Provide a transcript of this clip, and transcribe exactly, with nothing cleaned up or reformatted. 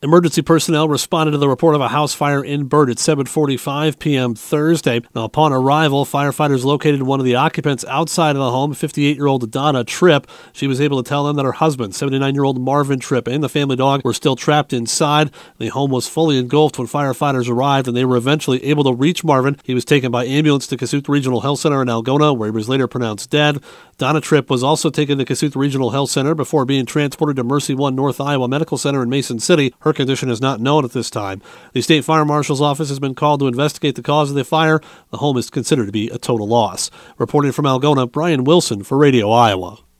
Emergency personnel responded to the report of a house fire in Burt at seven forty-five p.m. Thursday. Now, upon arrival, firefighters located one of the occupants outside of the home, fifty-eight-year-old Donna Tripp. She was able to tell them that her husband, seventy-nine-year-old Marvin Tripp, and the family dog were still trapped inside. The home was fully engulfed when firefighters arrived, and they were eventually able to reach Marvin. He was taken by ambulance to Kasuth Regional Health Center in Algona, where he was later pronounced dead. Donna Tripp was also taken to Kasuth Regional Health Center before being transported to Mercy One North Iowa Medical Center in Mason City. Her condition is not known at this time. The State Fire Marshal's office has been called to investigate the cause of the fire. The home is considered to be a total loss. Reporting from Algona, Brian Wilson for Radio Iowa.